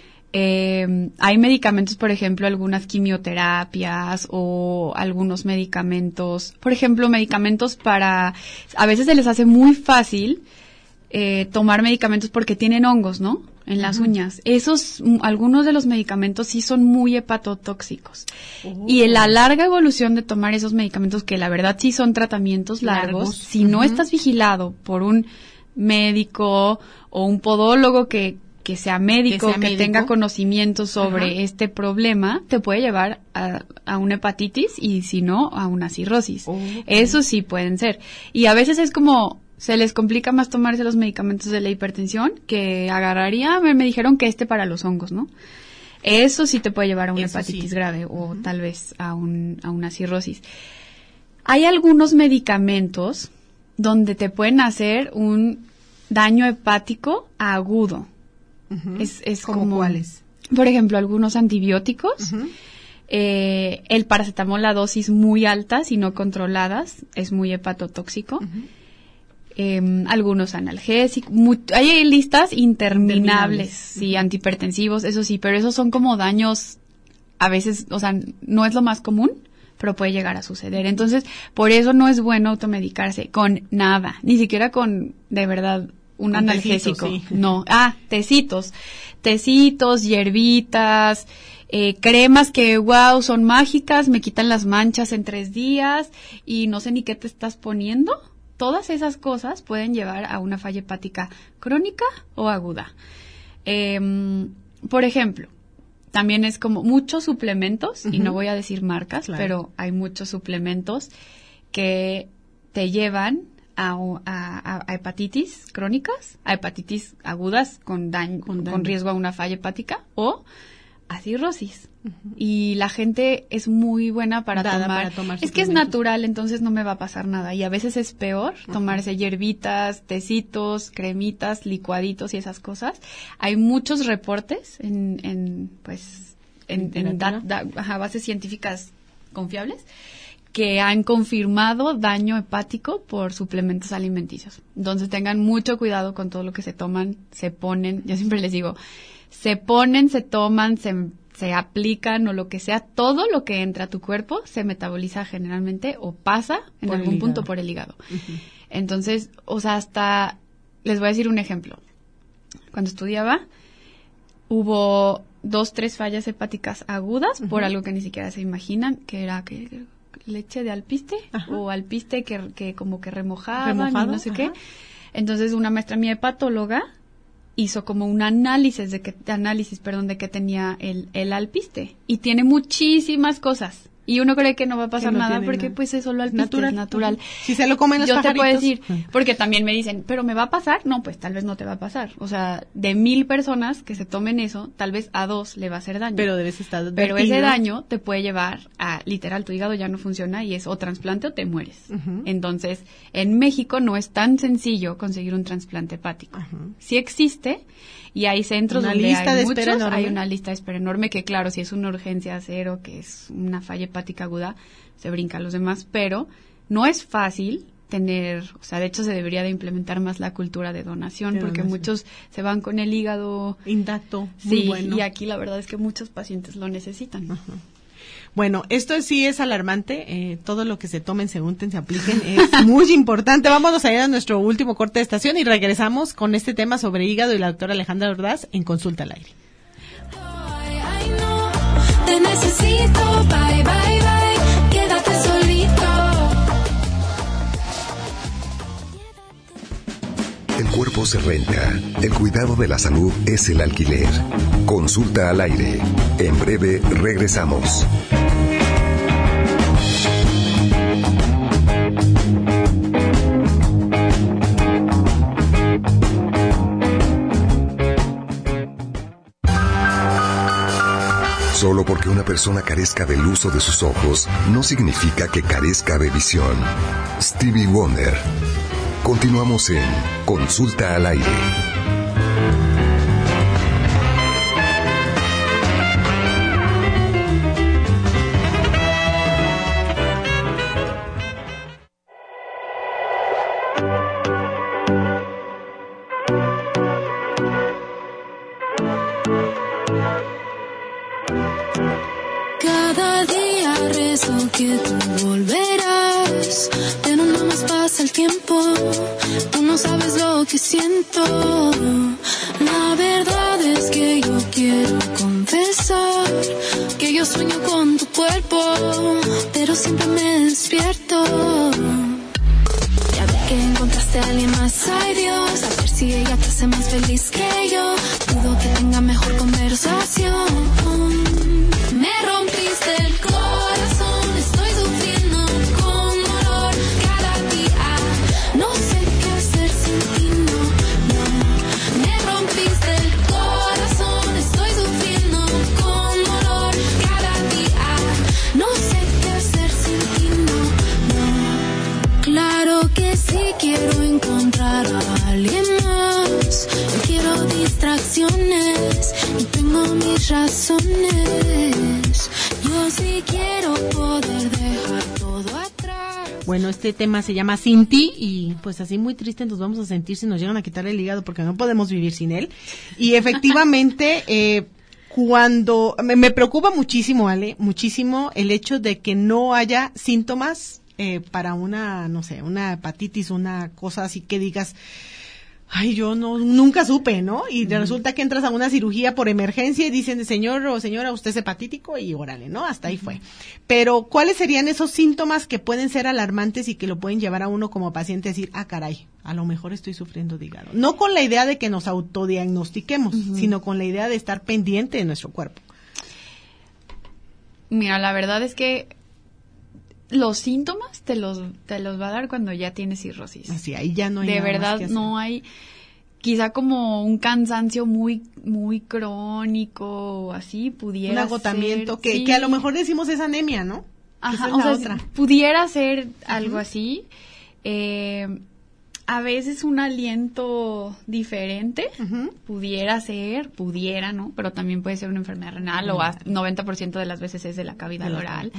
Hay medicamentos, por ejemplo, algunas quimioterapias o algunos medicamentos, por ejemplo, medicamentos a veces se les hace muy fácil tomar medicamentos porque tienen hongos, ¿no? En las uñas. Algunos de los medicamentos sí son muy hepatotóxicos. Y en la larga evolución de tomar esos medicamentos, que la verdad sí son tratamientos largos. Si no estás vigilado por un médico o un podólogo que sea médico, que tenga conocimiento sobre este problema, te puede llevar a una hepatitis y si no, a una cirrosis. Eso sí pueden ser. Y a veces es como, se les complica más tomarse los medicamentos de la hipertensión que agarraría, me dijeron que para los hongos, ¿no? Eso sí te puede llevar a una hepatitis grave o tal vez a una cirrosis. Hay algunos medicamentos donde te pueden hacer un daño hepático agudo. Es como ¿cuáles? Por ejemplo, algunos antibióticos, el paracetamol a dosis muy altas y no controladas es muy hepatotóxico. Algunos analgésicos, hay listas interminables, sí, antihipertensivos, eso sí, pero esos son como daños, a veces, o sea, no es lo más común, pero puede llegar a suceder. Entonces, por eso no es bueno automedicarse con nada, ni siquiera con, de verdad, un analgésico. Sí. No, tecitos, hierbitas, cremas que, wow, son mágicas, me quitan las manchas en 3 días y no sé ni qué te estás poniendo. Todas esas cosas pueden llevar a una falla hepática crónica o aguda. Por ejemplo, también es como muchos suplementos, y no voy a decir marcas, claro, pero hay muchos suplementos que te llevan a hepatitis crónicas, a hepatitis agudas con riesgo a una falla hepática o a cirrosis. Y la gente es muy buena para tomar es que es natural, entonces no me va a pasar nada. Y a veces es peor tomarse hierbitas, tecitos, cremitas, licuaditos y esas cosas. Hay muchos reportes en bases científicas confiables que han confirmado daño hepático por suplementos alimenticios. Entonces tengan mucho cuidado con todo lo que se toman, se ponen. Yo siempre les digo, se ponen, se toman, se aplican o lo que sea, todo lo que entra a tu cuerpo se metaboliza generalmente o pasa en algún punto por el hígado. Entonces, o sea, hasta, les voy a decir un ejemplo. Cuando estudiaba, hubo 2-3 fallas hepáticas agudas por algo que ni siquiera se imaginan, que era que leche de alpiste o alpiste que como que remojaban y no sé qué. Entonces, una maestra mía hepatóloga hizo como un análisis de qué tenía el alpiste, y tiene muchísimas cosas. Y uno cree que no va a pasar nada porque pues es solo alpiste, es natural. Si se lo comen los pajaritos. Yo te puedo decir, porque también me dicen, ¿pero me va a pasar? No, pues tal vez no te va a pasar. O sea, de 1000 personas que se tomen eso, tal vez a 2 le va a hacer daño. Pero debes estar advertido. Pero ese daño te puede llevar a, literal, tu hígado ya no funciona y es o trasplante o te mueres. Entonces, en México no es tan sencillo conseguir un trasplante hepático. Sí existe. Y hay centros donde hay muchos, hay una lista de espera enorme que, claro, si es una urgencia cero, que es una falla hepática aguda, se brinca a los demás, pero no es fácil tener, o sea, de hecho se debería de implementar más la cultura de donación, porque muchos se van con el hígado intacto, muy bueno. Y aquí la verdad es que muchos pacientes lo necesitan. Bueno, esto sí es alarmante, todo lo que se tomen, se unten, se apliquen, es muy importante. Vámonos a ir a nuestro último corte de estación y regresamos con este tema sobre hígado y la doctora Alejandra Ordaz en Consulta al Aire. Ay, no, te necesito, bye, bye, bye, quédate solito. El cuerpo se renta, el cuidado de la salud es el alquiler. Consulta al Aire. En breve regresamos. Solo porque una persona carezca del uso de sus ojos, no significa que carezca de visión. Stevie Wonder. Continuamos en Consulta al Aire. Cada día rezo que tú volverás, pero no más pasa el tiempo. Tú no sabes lo que siento. La verdad es que yo quiero confesar que yo sueño con tu cuerpo, pero siempre me despierto. Ya ve que encontraste a alguien más, ay Dios, a ver si ella te hace más feliz que yo. Dudo que tenga mejor conversación. Me rompiste el corazón, estoy sufriendo con dolor cada día. No sé qué hacer sin ti, no. Me rompiste el corazón, estoy sufriendo con dolor cada día. No sé qué hacer sin ti, no. Claro que sí quiero encontrar a alguien más. Yo quiero distracciones y tengo mis razones. Yo sí quiero poder dejar todo atrás. Bueno, este tema se llama Sin Ti y pues así muy triste nos vamos a sentir si nos llegan a quitar el hígado porque no podemos vivir sin él. Y efectivamente, cuando me preocupa muchísimo, Ale, muchísimo el hecho de que no haya síntomas para una, no sé, una hepatitis, una cosa así que digas, ay, yo nunca supe, ¿no? Y resulta que entras a una cirugía por emergencia y dicen, señor o señora, usted es hepatítico y órale, ¿no? Hasta ahí fue. Pero, ¿cuáles serían esos síntomas que pueden ser alarmantes y que lo pueden llevar a uno como paciente a decir, caray, a lo mejor estoy sufriendo de hígado? No con la idea de que nos autodiagnostiquemos, sino con la idea de estar pendiente de nuestro cuerpo. Mira, la verdad es que los síntomas te los va a dar cuando ya tienes cirrosis. Así, ahí ya no hay de nada verdad más que hacer. No hay, quizá como un cansancio muy muy crónico o así pudiera un agotamiento ser, que a lo mejor decimos es anemia, ¿no? Ajá, esa es la otra. Pudiera ser algo así. A veces un aliento diferente, pudiera, ¿no? Pero también puede ser una enfermedad renal o 90% de las veces es de la cavidad oral.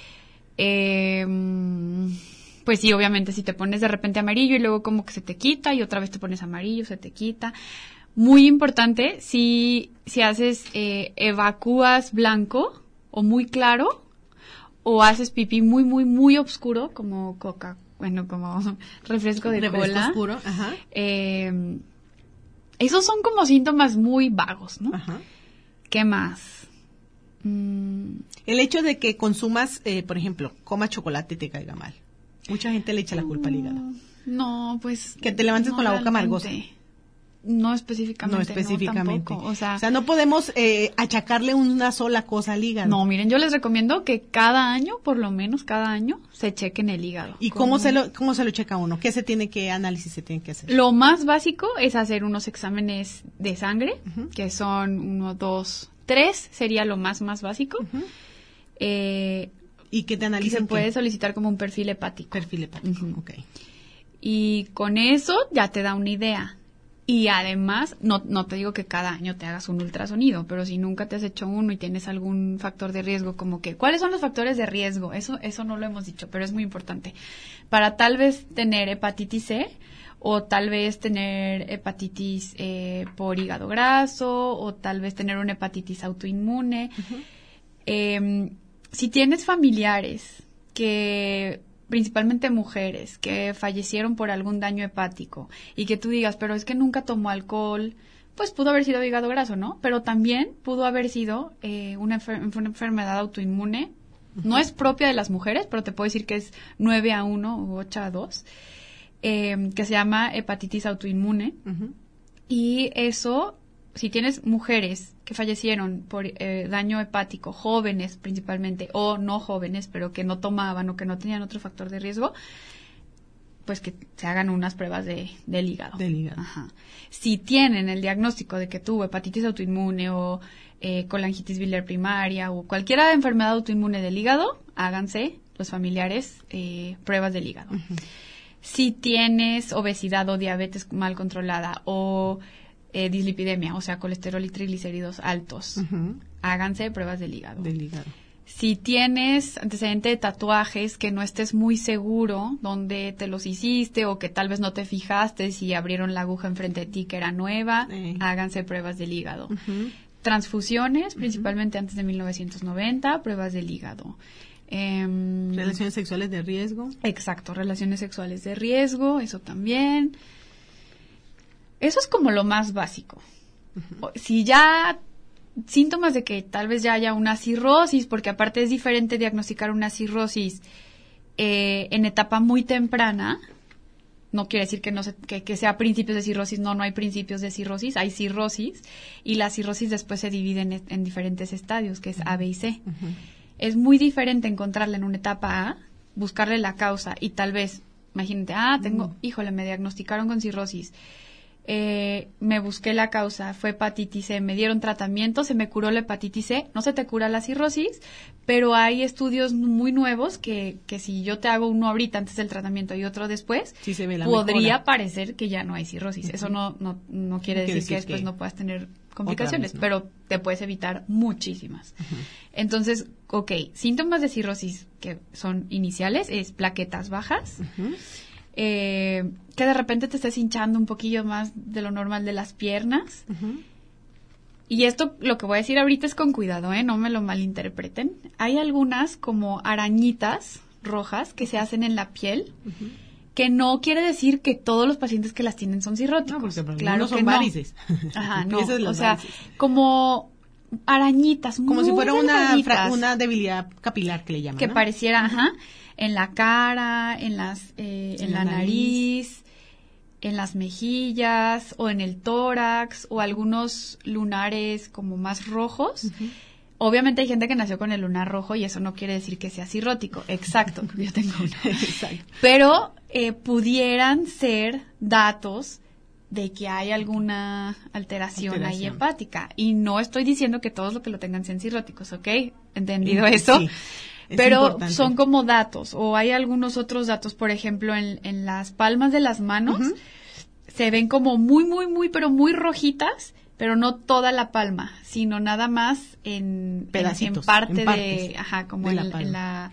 Pues sí, obviamente si te pones de repente amarillo y luego como que se te quita y otra vez te pones amarillo, se te quita. Muy importante, si haces evacúas blanco o muy claro o haces pipí muy, muy, muy oscuro como como refresco de cola. Oscuro, ajá. Esos son como síntomas muy vagos, ¿no? Ajá. ¿Qué más? El hecho de que consumas, por ejemplo, comas chocolate y te caiga mal. Mucha gente le echa la culpa al hígado. No, pues... Que te levantes con la boca amargosa. No específicamente. No específicamente. Tampoco. O sea, no podemos achacarle una sola cosa al hígado. No, miren, yo les recomiendo que cada año, por lo menos cada año, se chequen el hígado. ¿Y cómo se lo checa uno? ¿Qué análisis se tiene que hacer? Lo más básico es hacer unos exámenes de sangre, que son 1, 2, 3, sería lo más básico. ¿Y qué te analizan? Se puede solicitar como un perfil hepático. Perfil hepático, ok. Y con eso ya te da una idea. Y además, no te digo que cada año te hagas un ultrasonido, pero si nunca te has hecho uno y tienes algún factor de riesgo, como que, ¿cuáles son los factores de riesgo? Eso no lo hemos dicho, pero es muy importante. Para tal vez tener hepatitis C, o tal vez tener hepatitis por hígado graso, o tal vez tener una hepatitis autoinmune. Si tienes familiares que... principalmente mujeres que fallecieron por algún daño hepático y que tú digas, pero es que nunca tomó alcohol, pues pudo haber sido hígado graso, ¿no? Pero también pudo haber sido una enfermedad autoinmune. No es propia de las mujeres, pero te puedo decir que es 9-1 o 8-2, que se llama hepatitis autoinmune. Y eso, si tienes mujeres que fallecieron por daño hepático, jóvenes principalmente, o no jóvenes, pero que no tomaban o que no tenían otro factor de riesgo, pues que se hagan unas pruebas del hígado. Del hígado. Ajá. Si tienen el diagnóstico de que tuvo hepatitis autoinmune o colangitis biliar primaria o cualquier enfermedad autoinmune del hígado, háganse los familiares pruebas del hígado. Si tienes obesidad o diabetes mal controlada o dislipidemia, o sea, colesterol y triglicéridos altos, háganse pruebas del hígado. Si tienes antecedente de tatuajes que no estés muy seguro dónde te los hiciste o que tal vez no te fijaste si abrieron la aguja enfrente de ti que era nueva, háganse pruebas del hígado. Transfusiones, principalmente antes de 1990, pruebas del hígado. Relaciones sexuales de riesgo. Exacto, relaciones sexuales de riesgo, eso también. Eso es como lo más básico. Si ya síntomas de que tal vez ya haya una cirrosis, porque aparte es diferente diagnosticar una cirrosis en etapa muy temprana, no quiere decir que sea principios de cirrosis, no hay principios de cirrosis, hay cirrosis, y la cirrosis después se divide en diferentes estadios, que es A, B y C. Es muy diferente encontrarla en una etapa A, buscarle la causa, y tal vez, imagínate, me diagnosticaron con cirrosis, me busqué la causa, fue hepatitis C, me dieron tratamiento, se me curó la hepatitis C, no se te cura la cirrosis, pero hay estudios muy nuevos que si yo te hago uno ahorita antes del tratamiento y otro después, sí se ve la podría mejora. Parecer que ya no hay cirrosis. Eso no quiere decir que después no puedas tener complicaciones, vez, ¿no? Pero te puedes evitar muchísimas. Entonces, síntomas de cirrosis que son iniciales es plaquetas bajas, que de repente te estés hinchando un poquillo más de lo normal de las piernas. Y esto, lo que voy a decir ahorita es con cuidado, no me lo malinterpreten. Hay algunas como arañitas rojas que se hacen en la piel que no quiere decir que todos los pacientes que las tienen son cirróticos. No, porque claro son que varices. Ajá, no, o sea, como arañitas, como si fuera una debilidad capilar que le llaman, que ¿no? pareciera, en la cara, en la nariz, en las mejillas o en el tórax o algunos lunares como más rojos. Uh-huh. Obviamente hay gente que nació con el lunar rojo y eso no quiere decir que sea cirrótico. Exacto, yo tengo uno. Exacto. Pero pudieran ser datos de que hay alguna alteración ahí hepática. Y no estoy diciendo que todos los que lo tengan sean cirróticos, ¿ok? ¿Entendido eso? Sí, pero importante. Son como datos. O hay algunos otros datos, por ejemplo, en las palmas de las manos, uh-huh, se ven como pero muy rojitas, pero no toda la palma, sino nada más en parte de, como en la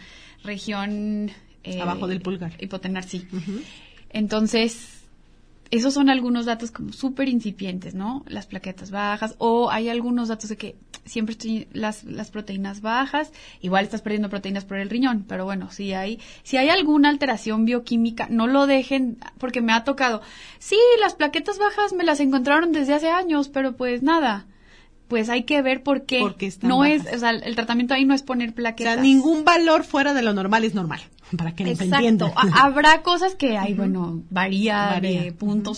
región abajo del pulgar, hipotenar, sí. Uh-huh. Entonces, esos son algunos datos como súper incipientes, ¿no? Las plaquetas bajas, o hay algunos datos de que siempre estoy las proteínas bajas, igual estás perdiendo proteínas por el riñón, pero bueno, si hay alguna alteración bioquímica, no lo dejen, porque me ha tocado, sí, las plaquetas bajas me las encontraron desde hace años, pero pues nada, pues hay que ver por qué. Porque no bajas. Es, o sea, el tratamiento ahí no es poner plaquetas. O sea, ningún valor fuera de lo normal es normal, para que nos entiendan. Exacto. Habrá cosas que hay, bueno, varía de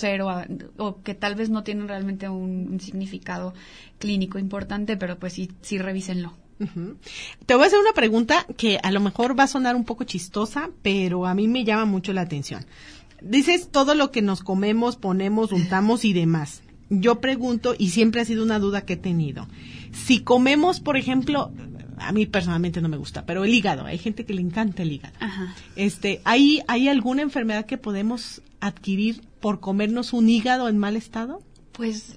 0.0 o que tal vez no tienen realmente un significado clínico importante, pero pues sí revísenlo. Uh-huh. Te voy a hacer una pregunta que a lo mejor va a sonar un poco chistosa, pero a mí me llama mucho la atención. Dices todo lo que nos comemos, ponemos, untamos y demás. Yo pregunto, y siempre ha sido una duda que he tenido, si comemos, por ejemplo, a mí personalmente no me gusta, pero el hígado, hay gente que le encanta el hígado. Ajá. ¿Hay alguna enfermedad que podemos adquirir por comernos un hígado en mal estado? Pues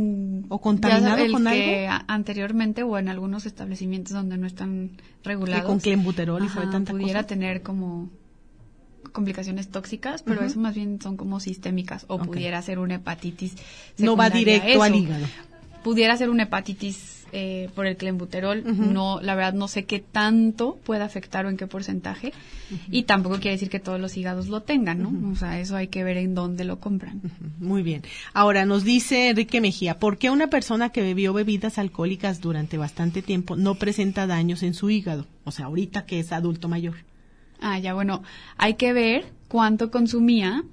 o contaminado con algo, que anteriormente o en algunos establecimientos donde no están regulados, que con clenbuterol y fue tanta pudiera cosa, tener como complicaciones tóxicas, pero eso más bien son como sistémicas, o pudiera ser una hepatitis secundaria. No va directo al hígado. Pudiera ser una hepatitis por el clenbuterol. No, la verdad no sé qué tanto puede afectar o en qué porcentaje, y tampoco quiere decir que todos los hígados lo tengan, ¿no? O sea, eso hay que ver en dónde lo compran. Muy bien. Ahora nos dice Enrique Mejía, ¿por qué una persona que bebió bebidas alcohólicas durante bastante tiempo no presenta daños en su hígado? O sea, ahorita que es adulto mayor. Bueno, hay que ver cuánto consumía,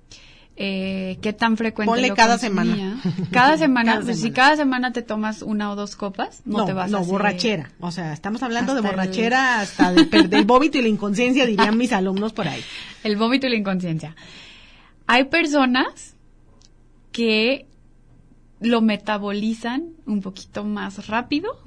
qué tan frecuente Ponle lo cada consumía. semana. Cada semana, pues si cada semana te tomas 1 o 2 copas, no te vas a hacer... borrachera. O sea, estamos hablando de borrachera hasta del vómito y la inconsciencia, dirían mis alumnos por ahí. El vómito y la inconsciencia. Hay personas que lo metabolizan un poquito más rápido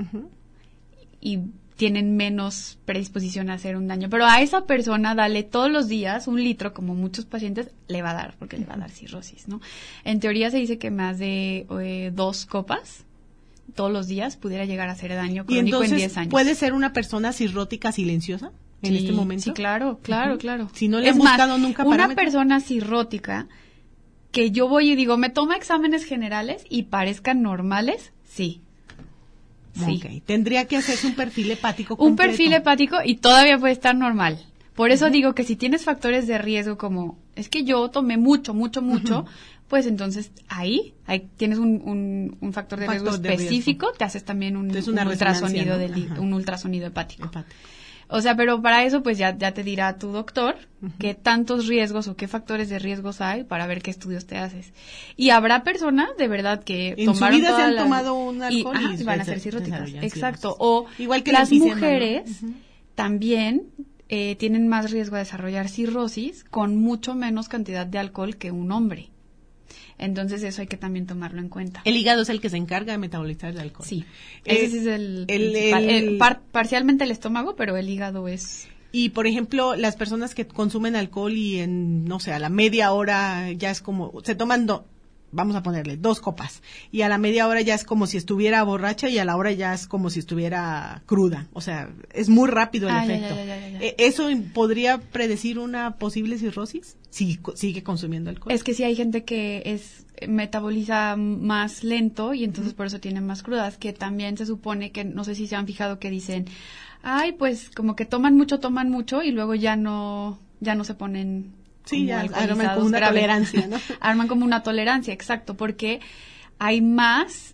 y tienen menos predisposición a hacer un daño. Pero a esa persona dale todos los días 1 litro, como muchos pacientes, le va a dar, porque le va a dar cirrosis, ¿no? En teoría se dice que más de 2 copas todos los días pudiera llegar a hacer daño crónico en 10 años. ¿Puede ser una persona cirrótica silenciosa en este momento? Sí, claro. Si no le han buscado nunca una parámetros. Persona cirrótica que yo voy y digo, me toma exámenes generales y parezcan normales, sí. Sí. Okay. Tendría que hacerse un perfil hepático completo. Un perfil hepático y todavía puede estar normal. Por eso digo que si tienes factores de riesgo como, es que yo tomé mucho, pues entonces ahí tienes un factor de riesgo específico, te haces también un ultrasonido, ¿no? Un ultrasonido hepático. O sea, pero para eso pues ya te dirá tu doctor qué tantos riesgos o qué factores de riesgos hay para ver qué estudios te haces. Y habrá personas de verdad que en su vida se han tomado un alcohol y van a ser cirróticas. Exacto. O igual que las mujeres también tienen más riesgo de desarrollar cirrosis con mucho menos cantidad de alcohol que un hombre. Entonces eso hay que también tomarlo en cuenta. El hígado es el que se encarga de metabolizar el alcohol. Sí, ese sí es el parcialmente el estómago, pero el hígado es... Y, por ejemplo, las personas que consumen alcohol y a la media hora ya es como, se toman vamos a ponerle 2 copas, y a la media hora ya es como si estuviera borracha y a la hora ya es como si estuviera cruda. O sea, es muy rápido el efecto. Ya. ¿Eso podría predecir una posible cirrosis si sigue consumiendo alcohol? Es que sí hay gente que metaboliza más lento y entonces por eso tiene más crudas, que también se supone que, no sé si se han fijado que dicen, pues como que toman mucho y luego ya no se ponen Sí, arman como una tolerancia, ¿no? Arman como una tolerancia, exacto, porque hay más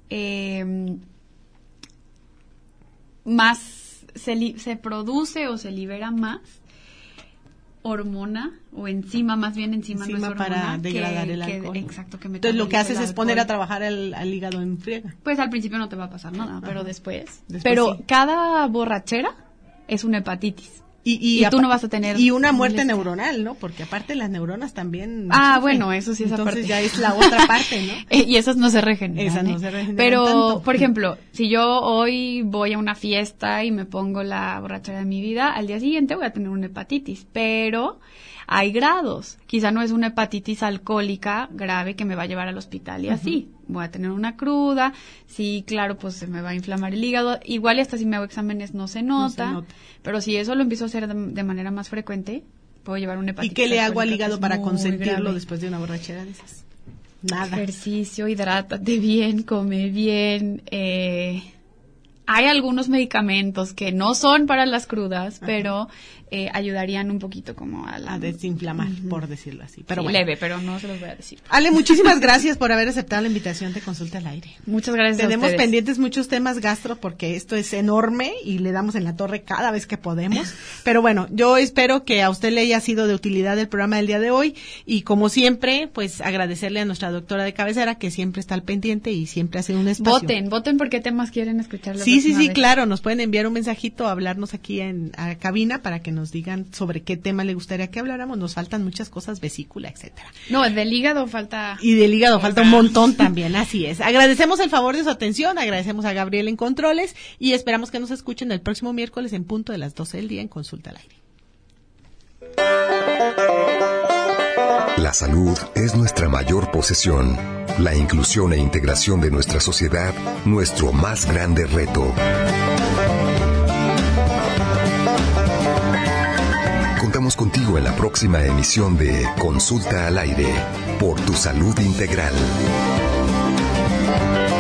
se produce o se libera más hormona o enzima, más bien enzima no es hormona, para degradar el alcohol. Exacto, que entonces lo que haces es poner a trabajar al hígado en friega. Pues al principio no te va a pasar nada, pero después sí. Cada borrachera es una hepatitis. Y tú no vas a tener... Y una muerte neuronal, ¿no? Porque aparte las neuronas también... bueno, eso sí, esa parte. Entonces ya es la otra parte, ¿no? Y esas no se regeneran. Esas no se regeneran Pero, tanto. por ejemplo, si yo hoy voy a una fiesta y me pongo la borrachera de mi vida, al día siguiente voy a tener una hepatitis. Pero hay grados. Quizá no es una hepatitis alcohólica grave que me va a llevar al hospital y así. Voy a tener una cruda, sí, claro, pues se me va a inflamar el hígado, igual y hasta si me hago exámenes no se nota, pero si eso lo empiezo a hacer de manera más frecuente, puedo llevar una hepatitis. ¿Y qué le hago al hígado para consentirlo después de una borrachera de esas? Nada. Ejercicio, hidrátate bien, come bien, hay algunos medicamentos que no son para las crudas, pero ayudarían un poquito como a desinflamar, por decirlo así. Pero sí, bueno. Leve, pero no se los voy a decir. Ale, muchísimas gracias por haber aceptado la invitación de Consulta al Aire. Muchas gracias a Tenemos ustedes. pendientes muchos temas gastro porque esto es enorme y le damos en la torre cada vez que podemos. Pero bueno, yo espero que a usted le haya sido de utilidad el programa del día de hoy y como siempre, pues agradecerle a nuestra doctora de cabecera que siempre está al pendiente y siempre hace un espacio. Voten por qué temas quieren escuchar. Sí, claro, nos pueden enviar un mensajito, hablarnos aquí a cabina para que nos digan sobre qué tema le gustaría que habláramos. Nos faltan muchas cosas, vesícula, etcétera. No, del hígado falta. Y del hígado falta un montón también, así es. Agradecemos el favor de su atención, agradecemos a Gabriel en Controles y esperamos que nos escuchen el próximo miércoles en punto de las 12 del día en Consulta al Aire. La salud es nuestra mayor posesión. La inclusión e integración de nuestra sociedad, nuestro más grande reto. Contamos contigo en la próxima emisión de Consulta al Aire, por tu salud integral.